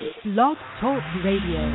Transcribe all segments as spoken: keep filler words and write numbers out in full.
Blog Talk Radio.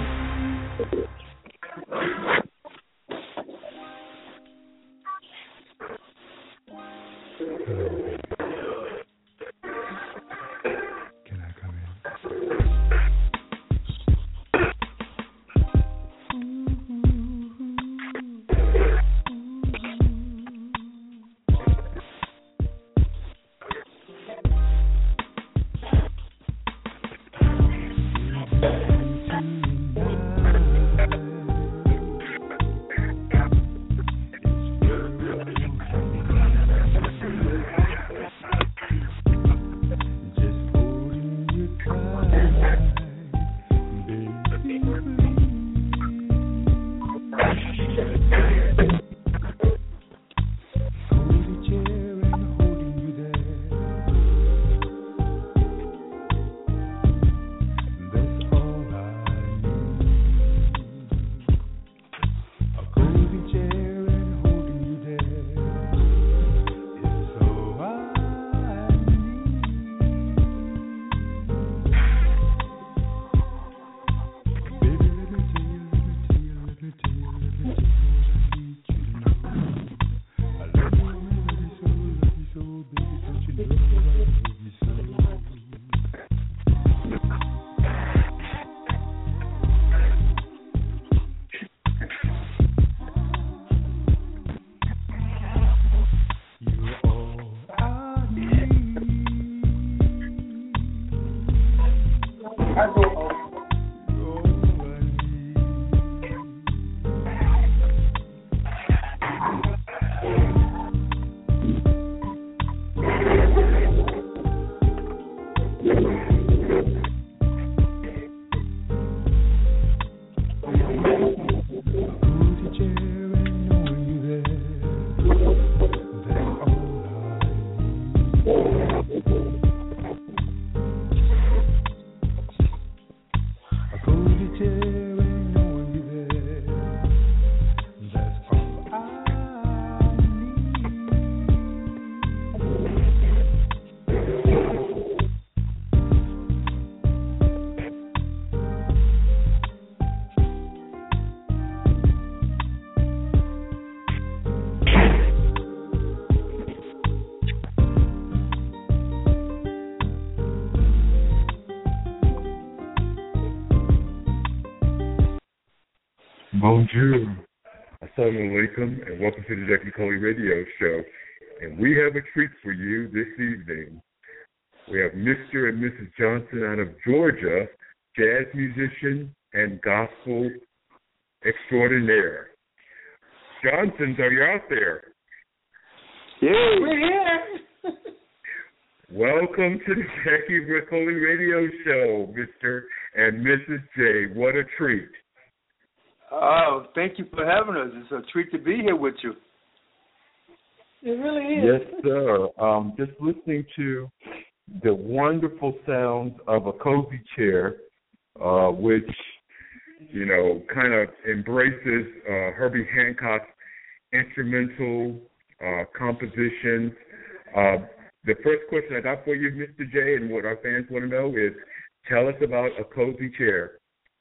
Bonjour, assalamu alaikum, and welcome to the Jackie Coley Radio Show. And we have a treat for you this evening. We have Mister and Missus Johnson out of Georgia, jazz musician and gospel extraordinaire. Johnsons, are you out there? Yeah, we're here. Welcome to the Jackie Coley Radio Show, Mister and Missus J. What a treat. Oh, thank you for having us. It's a treat to be here with you. It really is. Yes, sir. Um, just listening to the wonderful sounds of a cozy chair, uh, which, you know, kind of embraces uh, Herbie Hancock's instrumental uh, compositions. Uh, the first question I got for you, Mister J, and what our fans want to know is, tell us about a cozy chair.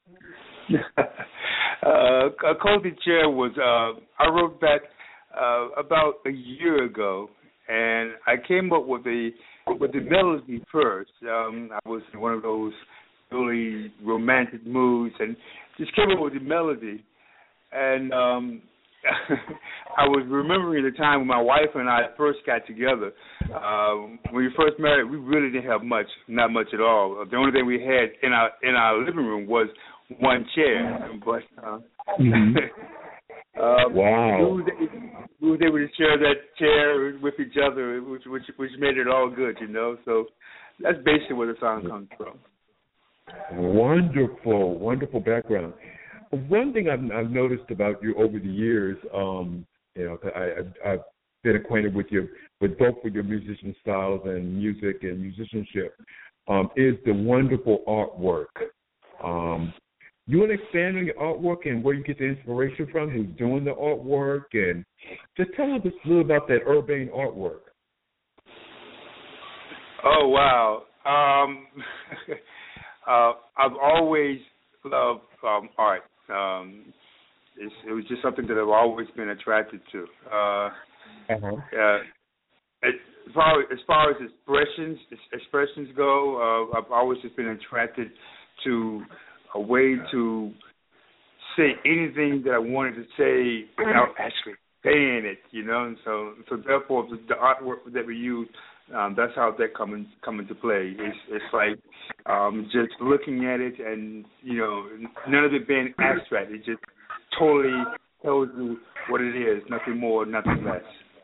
Uh, a cozy chair was, uh, I wrote that uh, about a year ago, and I came up with the with the melody first. Um, I was in one of those really romantic moods, and just came up with the melody. And um, I was remembering the time when my wife and I first got together. Uh, when we first married, we really didn't have much, not much at all. The only thing we had in our in our living room was one chair, but uh, mm-hmm. uh, wow, we was, we was able to share that chair with each other, which which which made it all good, you know. So that's basically where the song comes from. Wonderful, wonderful background. One thing I've, I've noticed about you over the years, um, you know, I, I, I've been acquainted with you, with both with your musician styles and music and musicianship, um, is the wonderful artwork. Um, You want to expand on your artwork and where you get the inspiration from, who's doing the artwork, and just tell us a little about that Urbane artwork. Oh, wow. Um, uh, I've always loved um, art. Um, it's, it was just something that I've always been attracted to. Uh, uh-huh. uh, as far as far as expressions expressions go, uh, I've always just been attracted to a way to say anything that I wanted to say without actually saying it, you know. And so, so therefore, the, the artwork that we use, um, that's how that come in, come into play. It's, it's like um, just looking at it, and you know, none of it being abstract. It just totally tells you what it is, nothing more, nothing less.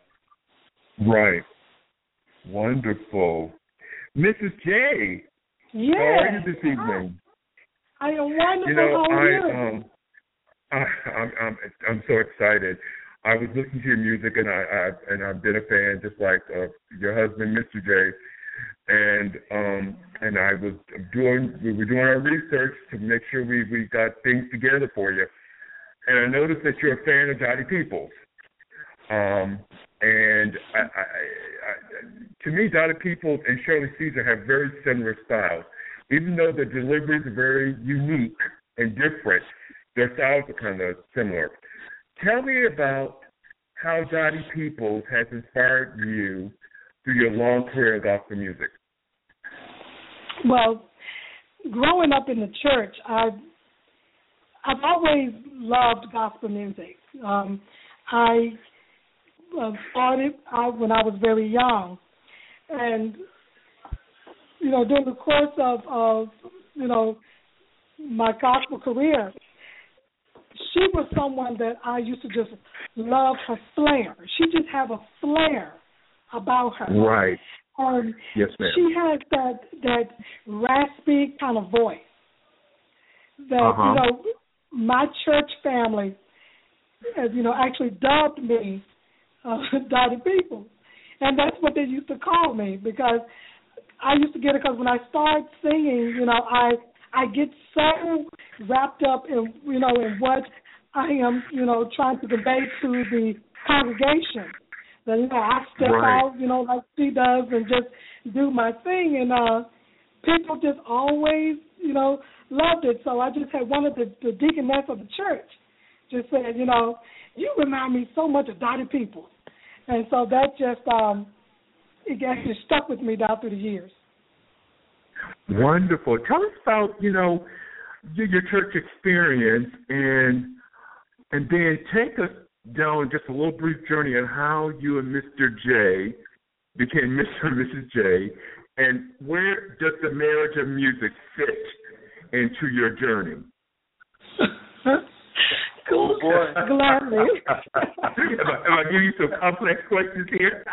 Right. Wonderful. Missus J, yeah. How are you this evening? I am wonderful. You know, How are I you? um, I, I'm I'm I'm so excited. I was listening to your music, and I, I and I've been a fan, just like uh, your husband, Mister J. And um, and I was doing we were doing our research to make sure we, we got things together for you. And I noticed that you're a fan of Dottie Peoples. Um, and I, I, I, to me, Dottie Peoples and Shirley Caesar have very similar styles. Even though the deliveries are very unique and different, their styles are kind of similar. Tell me about how Dottie Peoples has inspired you through your long career of gospel music. Well, growing up in the church, I've, I've always loved gospel music. Um, I uh, started out when I was very young. And, you know, during the course of, of, you know, my gospel career, she was someone that I used to just love her flair. She just had a flair about her. Right. Um, yes, ma'am. She has that that raspy kind of voice that, uh-huh. you know, my church family, as you know, actually dubbed me uh, Dottie Peoples. And that's what they used to call me, because I used to get it, because when I start singing, you know, I I get so wrapped up in, you know, in what I am, you know, trying to convey to the congregation. That, you know, I step right. out, you know, like she does, and just do my thing. And uh, people just always, you know, loved it. So I just had one of the, the deaconess of the church just said, you know, you remind me so much of Dottie Peoples. And so that just, um, it actually stuck with me down through the years. Wonderful. Tell us about, you know, your, your church experience, and and then take us down just a little brief journey on how you and Mister J became Mister and Missus J, and where does the marriage of music fit into your journey? Cool. Oh, boy. Gladly. am, I, am I giving you some complex questions here?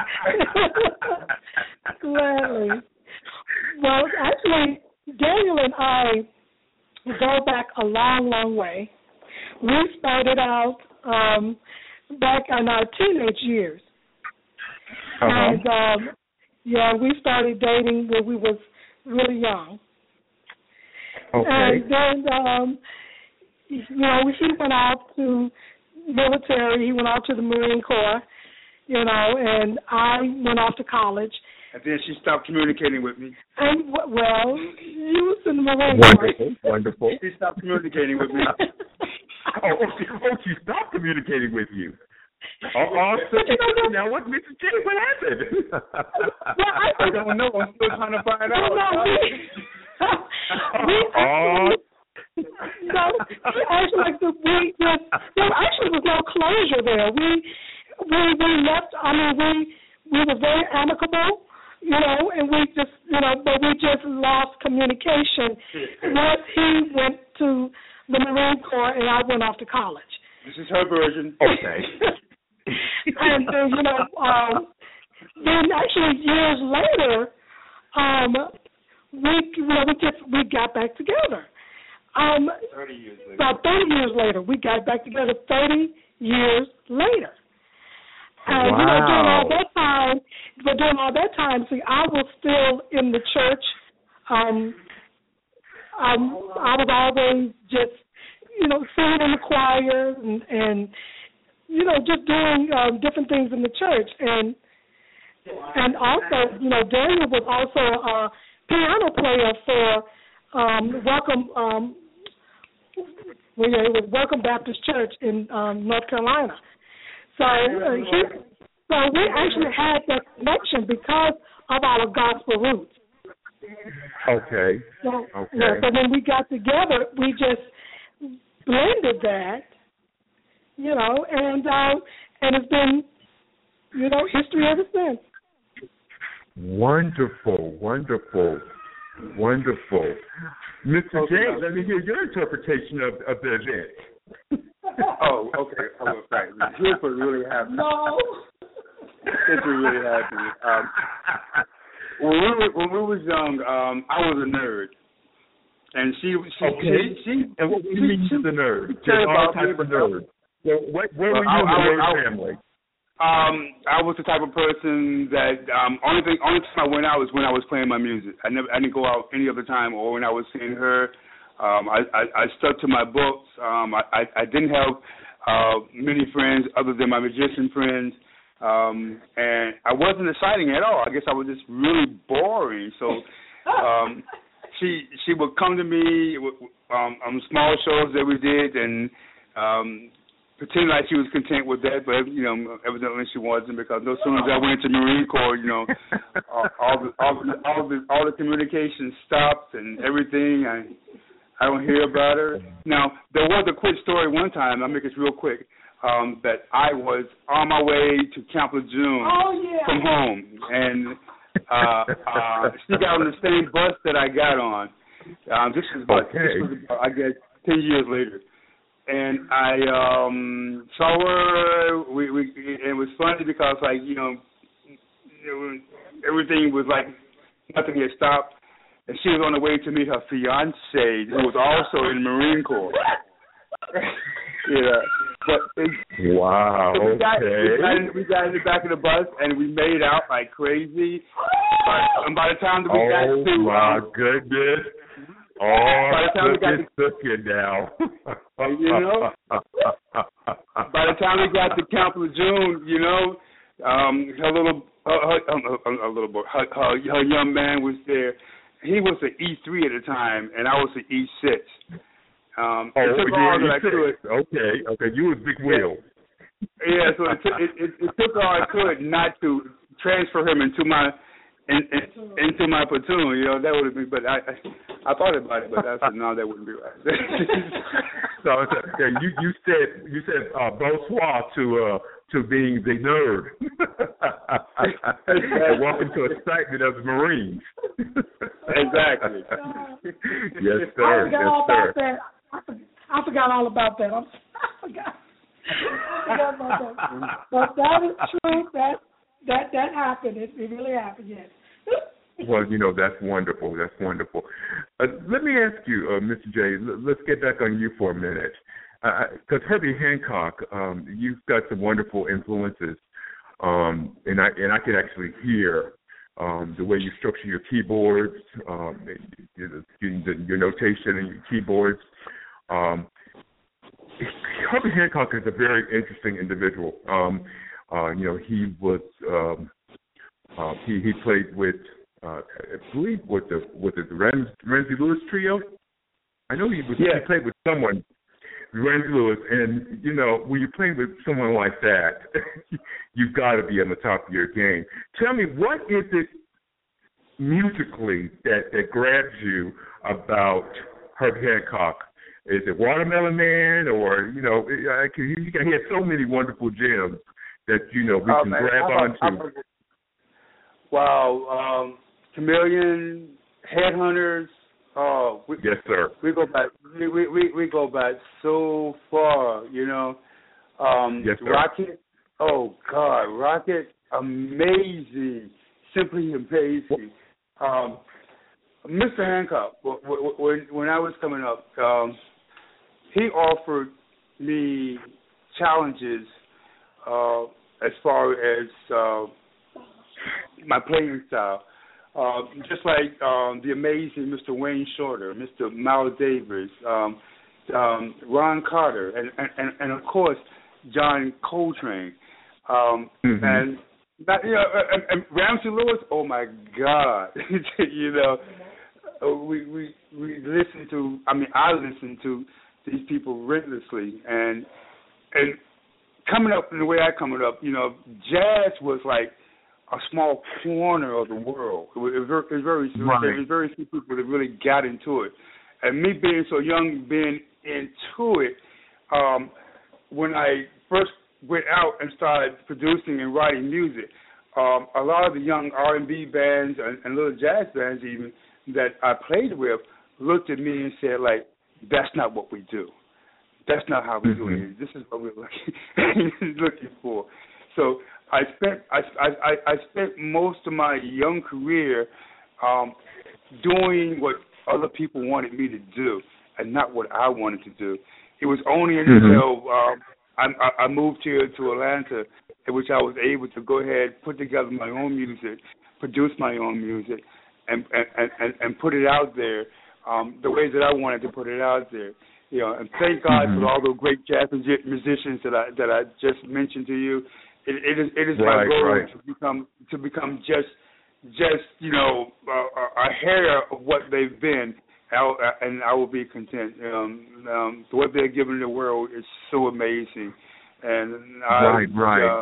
Gladly. Well, actually, Daniel and I go back a long, long way. We started out um, back in our teenage years. Uh-huh. And, um, yeah, we started dating when we was really young. Okay. And then, um, you know, he went out to military. He went out to the Marine Corps, you know, and I went off to college. And then she stopped communicating with me. And, well, you was in the Marine Corps. Wonderful, wonderful. She stopped communicating with me. oh, she, oh, she stopped communicating with you. Oh, oh so you know, now what, Missus J, what happened? well, I, I don't know. I'm still trying to find out. No, we, we actually, no, actually, we just, there actually was no closure there. We, we, we left, I mean, we, we were very amicable, you know, and we just, you know, but we just lost communication once he went to the Marine Corps and I went off to college. This is her version. Okay. and then, you know, um, then actually years later, um, we, you know, we just, we got back together. Um, thirty years later. About thirty years later, we got back together. Thirty years later. And, wow. you know, during all that time, but during all that time, see, I was still in the church. Um, um, I was always just, you know, singing in the choir and, and you know, just doing um, different things in the church. And and also, you know, Daniel was also a piano player for um, Welcome. Um, well, yeah, it was Welcome Baptist Church in um, North Carolina. So, uh, he, so we actually had that connection because of our gospel roots. Okay. So, okay. Yeah, so when we got together, we just blended that, you know, and uh, and it's been, you know, history ever since. Wonderful, wonderful, wonderful. Mister J, let me hear your interpretation of, of the event. Oh, okay. Oh, right. History really happened. No. History really happened. Um, when we were when we was young, um, I was a nerd, and she she okay. she, she and what do you mean she's a nerd? She cared all about types me, of nerds. So what, where well, were you I, in the I, nerd I, family? Um, I was the type of person that um, only thing only time I went out was when I was playing my music. I never I didn't go out any other time or when I was seeing her. Um, I, I, I stuck to my books. Um, I, I, I didn't have uh, many friends other than my magician friends, um, and I wasn't exciting at all. I guess I was just really boring. So um, she she would come to me um, on small shows that we did and. Um, Pretend like she was content with that, but you know, evidently she wasn't because no sooner as I went to Marine Corps, you know, all, all the all the all the all the communication stopped and everything. I I don't hear about her. Now there was a quick story one time. I'll make it real quick. Um, that I was on my way to Camp Lejeune oh, yeah. from home, and uh, uh, she got on the same bus that I got on. Um, this was about, okay. this was about, I guess ten years later. And I um, saw her. We, we it was funny because like you know, it was, everything was like nothing had stopped, and she was on the way to meet her fiance, who was also in the Marine Corps. yeah, but it, wow. so we, got, okay. we, got in, we got in the back of the bus and we made out like crazy. But and by the time that we oh, got to, my um, goodness. Oh, by the time we got to, cooking now. you know, by the time we got to Camp Lejeune, you know, um, her little, her, her, her, her little boy, her, her, her young man was there. He was an E three at the time, and I was an E six. Um, oh, it took yeah, all that I could. Okay, okay, you was Big Wheel. Yeah, so it, it, it, it took all I could not to transfer him into my. In, in, into my platoon, you know, that would have been, but I, I, I thought about it, but I said, no, that wouldn't be right. so yeah, you, you said, you said, uh, bonsoir to, uh, to being the nerd. And welcome to excitement of the Marines. Exactly. Yes, sir. I forgot yes, all sir. about that. I forgot, I forgot all about that. I'm, I forgot. I forgot about that. But that is true. That that that happened. It, it really happened. Yes. Well, you know, that's wonderful. That's wonderful. Uh, let me ask you, uh, Mister J, l- let's get back on you for a minute. Because uh, Herbie Hancock, um, you've got some wonderful influences, um, and I and I can actually hear um, the way you structure your keyboards, um, your, your notation and your keyboards. Um, Herbie Hancock is a very interesting individual. Um, uh, you know, he was um, uh, he he played with. Uh, I believe with the with the Rams, Ramsey Lewis trio. I know he was yeah. he played with someone, Ramsey Lewis, and you know when you're playing with someone like that, you've got to be on the top of your game. Tell me, what is it musically that, that grabs you about Herbie Hancock? Is it Watermelon Man, or you know, I can, he has so many wonderful gems that you know we oh, can man. grab I'm, onto. I'm, wow. Um, Chameleon, Headhunters. Oh, we, yes, sir. We go back. We, we we go back so far. You know, um, yes, sir. Rocket. Oh God, Rocket, amazing, simply amazing. Um, Mister Hancock. When when I was coming up, um, he offered me challenges uh, as far as uh, my playing style. Uh, just like um, the amazing Mister Wayne Shorter, Mister Miles Davis, um, um, Ron Carter, and, and, and of course John Coltrane, um, mm-hmm. and that, you know, and, and Ramsey Lewis. Oh my God, you know, uh, we we we listen to. I mean, I listen to these people relentlessly, and and coming up in the way I coming up, you know, jazz was like a small corner of the world. It was, it was very, it was very, right. there was very few people that really got into it. And me being so young, being into it, um, when I first went out and started producing and writing music, um, a lot of the young R and B bands and, and little jazz bands even that I played with looked at me and said, like, that's not what we do. That's not how we mm-hmm. do it. This is what we're looking, looking for. So I spent I, I, I spent most of my young career um, doing what other people wanted me to do and not what I wanted to do. It was only until mm-hmm. um, I, I moved here to Atlanta in which I was able to go ahead, put together my own music, produce my own music, and and, and, and put it out there um, the ways that I wanted to put it out there. You know, and thank God mm-hmm. for all the great jazz musicians that I that I just mentioned to you. It, it is it is right, my goal right. to become to become just just you know a, a hair of what they've been, and I will be content. Um, um, what they're giving the world is so amazing, and I, right, right. Uh,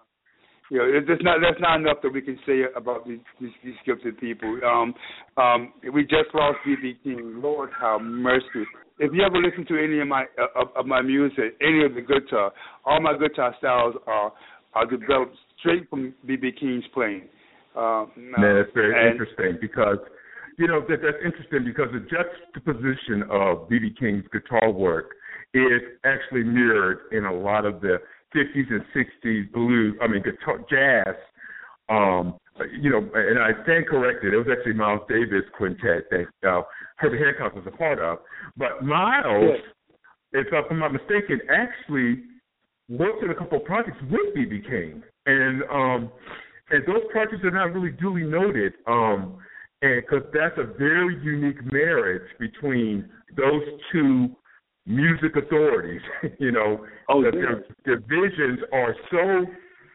you know, it, that's not that's not enough that we can say about these these, these gifted people. Um, um, we just lost B B King. Lord, have mercy. If you ever listen to any of my uh, of, of my music, any of the guitar, all my guitar styles are are developed straight from B B King's playing. Uh, Man, that's very and, interesting because, you know, that that's interesting because the juxtaposition of B B King's guitar work is actually mirrored in a lot of the fifties and sixties blues, I mean, guitar, jazz, um, you know, and I stand corrected. It was actually Miles Davis Quintet that uh, Herbie Hancock was a part of. But Miles, yes. if I'm not mistaken, actually worked in a couple of projects with B B King. And um, and those projects are not really duly noted um, because that's a very unique marriage between those two music authorities, you know, oh, that yeah. their, their visions are so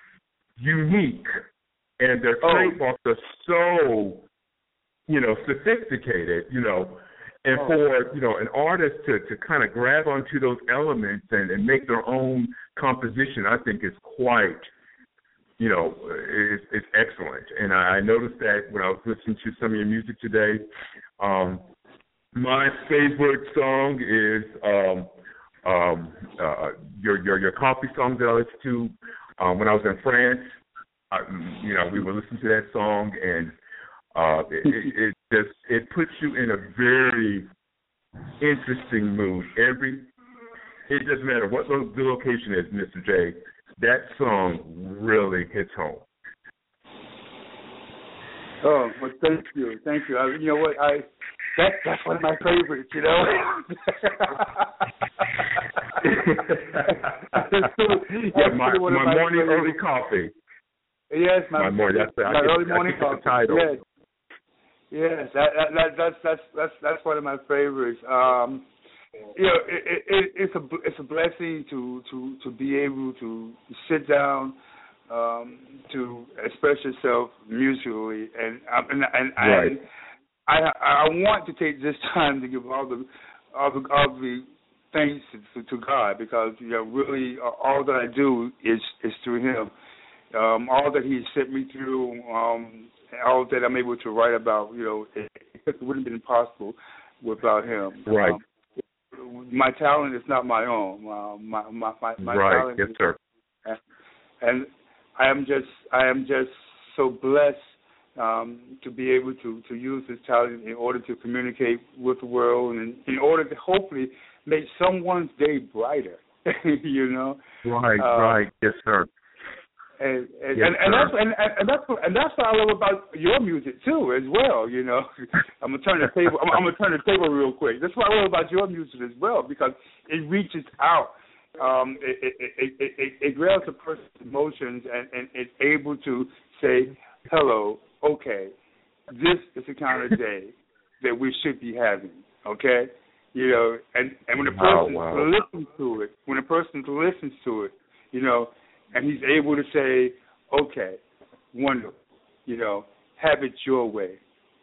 unique and their oh. trademarks are so, you know, sophisticated, you know, and oh. for, you know, an artist to, to kind of grab onto those elements and, and make their own composition, I think is quite, you know, is, is excellent. And I, I noticed that when I was listening to some of your music today. Um, my favorite song is um, um, uh, your, your your coffee song that I listened to um, when I was in France. I, you know, we were listening to that song, and uh, it, it, it just it puts you in a very interesting mood. Every it doesn't matter what the location is, Mister J. That song really hits home. Oh, well, thank you, thank you. I, you know what? I that that's one of my favorites. You know. yeah, my, my, my morning favorites. Early coffee. Yes, my, my morning. That's the, my I early get, morning I coffee. The title. Yes, yes. That, that, that, that's that's that's that's one of my favorites. Um, you know, it, it, it's a it's a blessing to, to, to be able to sit down, um, to express yourself musically, and and and, right. and I I want to take this time to give all the all the, all the thanks to, to God, because you know really all that I do is is through Him. Um, all that He sent me through, um, all that I'm able to write about, you know, it, it wouldn't have been possible without Him. Right. Um, my talent is not my own. Uh, my my my, my right. talent yes, is, sir. And I am just I am just so blessed um, to be able to, to use this talent in order to communicate with the world, and in order to hopefully make someone's day brighter. you know. Right. Uh, right. Yes, sir. And and, yes, and, and that's and, and that's what and that's what I love about your music too, as well. You know, I'm gonna turn the table. I'm, I'm gonna turn the table real quick. That's what I love about your music as well, because it reaches out. Um, it, it, it, it, it, it grabs a person's emotions and, and it's able to say, "Hello, okay, this is the kind of day that we should be having." Okay, you know, and and when a person wow, wow. listens to it, when a person listens to it, you know. And he's able to say, okay, wonderful, you know, have it your way.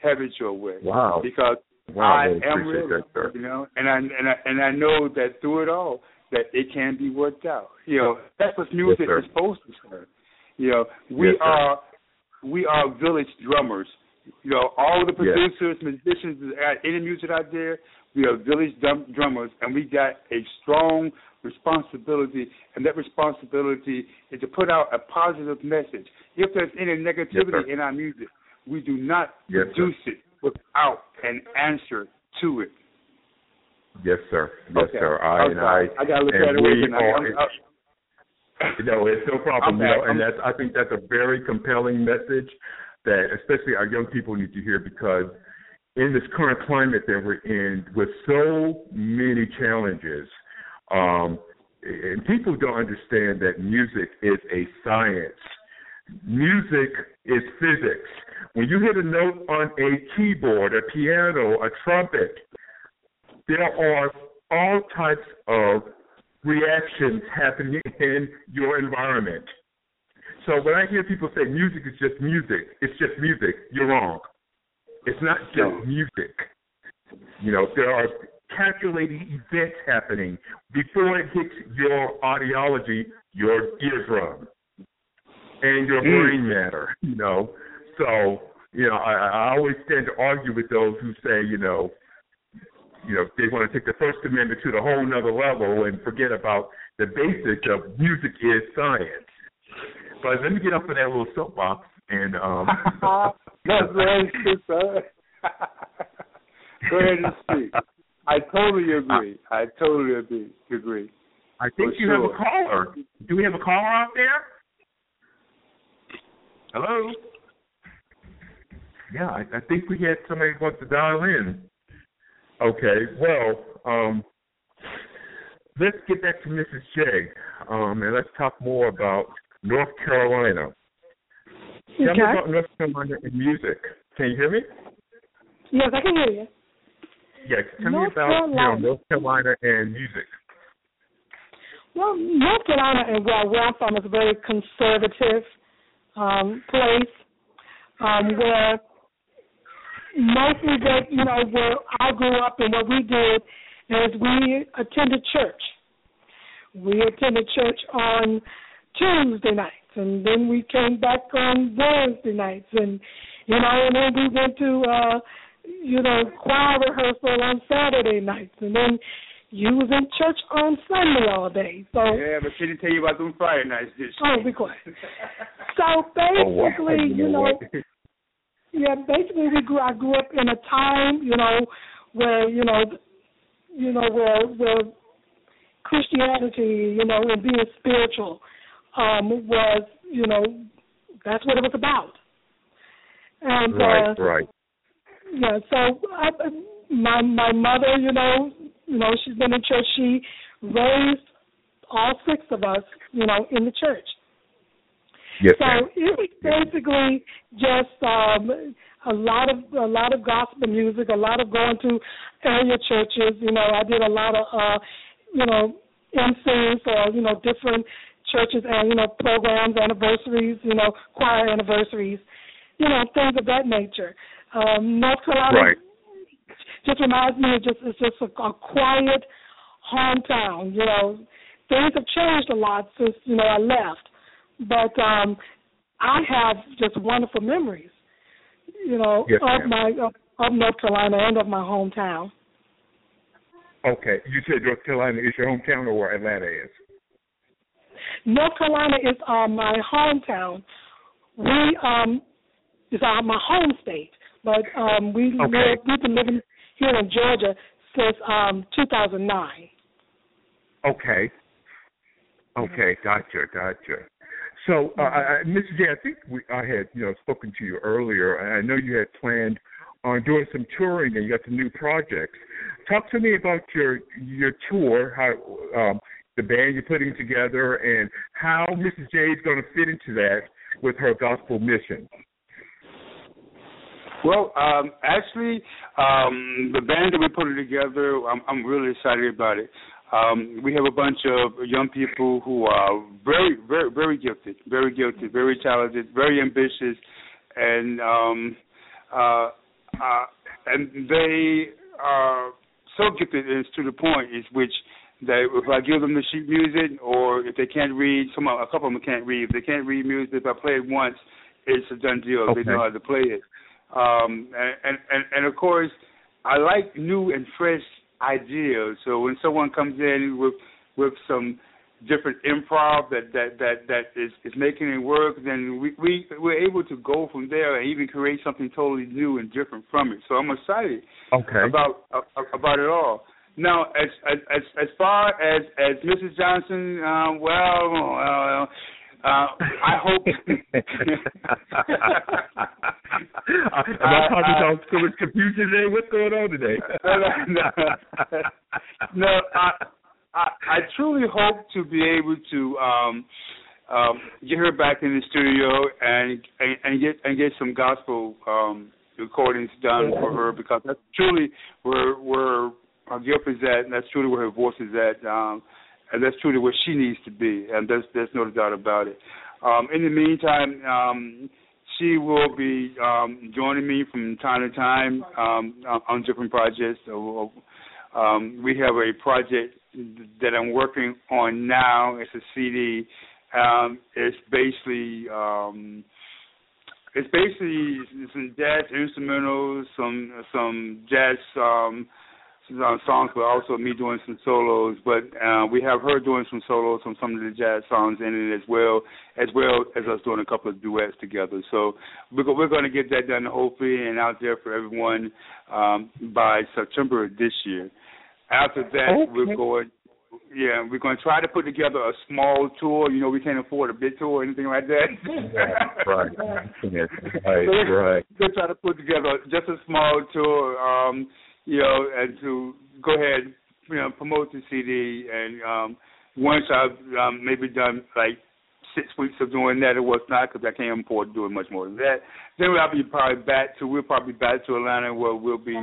have it your way. Wow. Because wow, I really am real, that, sir. you know, and I and I and I know that through it all that it can be worked out. You know, that's what music yes, is supposed to serve. You know, we yes, are we are village drummers. You know, all the producers, yes. musicians, any music out there, we are village drum- drummers, and we got a strong responsibility, and that responsibility is to put out a positive message. If there's any negativity yes, in our music, we do not yes, produce sir. it without an answer to it. Yes, sir. Yes, okay. sir. I, okay. and I, I got to look and at it. we and are, I, you know, it's no problem. You know, and I'm, that's I think that's a very compelling message that especially our young people need to hear, because in this current climate that we're in with so many challenges, um, and people don't understand that music is a science. Music is physics. When you hit a note on a keyboard, a piano, a trumpet, there are all types of reactions happening in your environment. So when I hear people say music is just music, it's just music, you're wrong. It's not just music. You know, there are calculated events happening before it hits your audiology, your eardrum, and your mm. brain matter, you know. So, you know, I, I always stand to argue with those who say, you know, you know, they want to take the First Amendment to the whole nother level and forget about the basics of music is science. But let me get up in that little soapbox and um that's very true, sir. Go ahead and speak. I totally agree. I totally agree. Agree. I think For you sure. have a caller. Do we have a caller out there? Hello? Yeah, I, I think we had somebody who wants to dial in. Okay, well, um, let's get back to Missus J, um, and let's talk more about North Carolina. Okay. Tell me about North Carolina and music. Can you hear me? Yes, I can hear you. Yeah, tell North me about Carolina. you know, North Carolina and music. Well, North Carolina and where, where I'm from is a very conservative um, place um, where mostly that, you know, where I grew up and what we did is we attended church. We attended church on Tuesday nights, and then we came back on Wednesday nights, and, you know, and then we went to, uh, you know, choir rehearsal on Saturday nights, and then you was in church on Sunday all day. So yeah, but she didn't tell you about them Friday nights, did she? Oh, be quiet. So basically, oh, wow. you know, yeah, basically we grew. I grew up in a time, you know, where you know, you know, where where Christianity, you know, and being spiritual um, was, you know, that's what it was about. And right, uh, right. Yeah, so I, my my mother, you know, you know, she's been in church. She raised all six of us, you know, in the church. Yes, so ma'am. it was basically just um, a lot of a lot of gospel music, a lot of going to area churches. You know, I did a lot of uh, you know M Cs for you know different churches and you know programs, anniversaries, you know choir anniversaries, you know things of that nature. Um, North Carolina right. just reminds me of just it's just a, a quiet hometown. You know, things have changed a lot since you know I left. But um, I have just wonderful memories, you know, yes, of ma'am. my of, of North Carolina and of my hometown. Okay, you said North Carolina is your hometown, or where Atlanta is? North Carolina is uh, my hometown. We um, is uh, my home state, but um, we okay. live, we've been living here in Georgia since um, two thousand nine. Okay. Okay, gotcha, gotcha. So, uh, I, Missus J, I think we, I had, you know, spoken to you earlier, and I know you had planned on doing some touring, and you got some new projects. Talk to me about your your tour, how um, the band you're putting together, and how Missus J is going to fit into that with her gospel mission. Well, um, actually, um, the band that we're putting together, I'm, I'm really excited about it. Um, we have a bunch of young people who are very, very, very gifted, very gifted, very talented, very ambitious, and um, uh, uh, and they are so gifted is to the point is which that if I give them the sheet music, or if they can't read, some a couple of them can't read. If they can't read music, if I play it once, it's a done deal. Okay. They know how to play it. Um, and, and and of course, I like new and fresh ideas. So when someone comes in with with some different improv that that that, that is, is making it work, then we, we we're able to go from there and even create something totally new and different from it. So I'm excited okay. about uh, about it all. Now, as as as far as as Missus Johnson, uh, well, uh, uh, I hope. Am I talking about so much confusion today? What's going on today? no, no, no I, I I truly hope to be able to um, um, get her back in the studio and and, and get and get some gospel um, recordings done for her, because that's truly where where her gift is at, and that's truly where her voice is at, um, and that's truly where she needs to be, and there's there's no doubt about it. Um, in the meantime, um, she will be um, joining me from time to time um, on different projects. So, um, we have a project that I'm working on now. It's a C D. Um, it's basically um, it's basically some jazz instrumentals, some some jazz um, some songs, but also me doing some solos. But uh, we have her doing some solos on some of the jazz songs in it as well, as well as us doing a couple of duets together. So we're we're going to get that done hopefully and out there for everyone um, by September of this year. After that, okay. we're going. Yeah, we're going to try to put together a small tour. You know, we can't afford a big tour or anything like that. right, yes, right, so right. We're trying to put together just a small tour, um, you know, and to go ahead, you know, promote the C D. And um, once I've um, maybe done like six weeks of doing that, or whatnot, because I can't afford to do much more than that, then I'll be probably back to, we'll probably back to Atlanta where we'll be.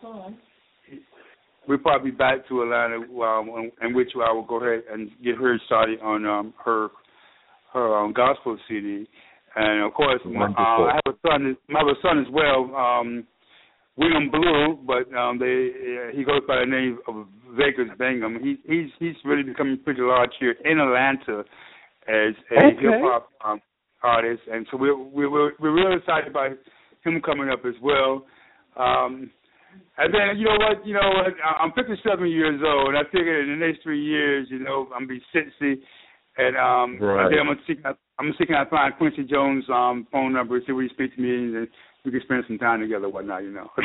We'll probably back to Atlanta, um, in which I will go ahead and get her started on um, her her um, gospel C D. And of course, my, uh, I have a son. I have a son as well, um, William Blue, but um, they uh, he goes by the name of Vegas Bingham. He, he's he's really becoming pretty large here in Atlanta as a okay. hip hop um, artist, and so we're we're we're really excited about him coming up as well. Um, And then, you know what, you know what, I'm fifty-seven years old, and I figure in the next three years, you know, I'm going to be sixty, and um, right. then I'm going to seek out, I'm going to seek out find Quincy Jones' um, phone number, see where he speaks to me, and we can spend some time together, whatnot, you know.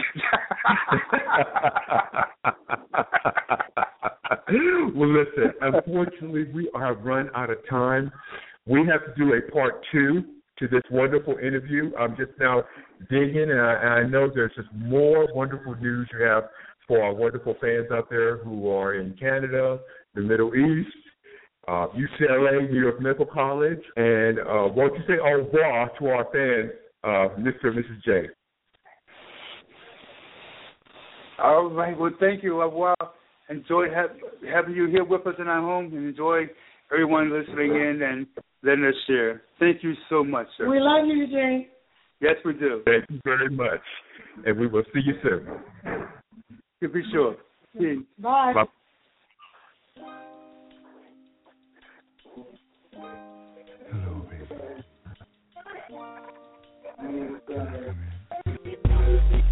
Well, listen, unfortunately, we have run out of time. We have to do a part two to this wonderful interview. I'm just now digging, and I, and I know there's just more wonderful news you have for our wonderful fans out there who are in Canada, the Middle East, uh, U C L A, New York Medical College, and uh, won't you say au revoir to our fans, uh, Mister and Missus J? All right. Well, thank you. Well, enjoyed have, having you here with us in our home, and enjoy everyone listening in and letting us share. Thank you so much, sir. We love you, Jay. Yes, we do. Thank you very much. And we will see you soon. You be sure. See. Bye. Bye. Hello, baby.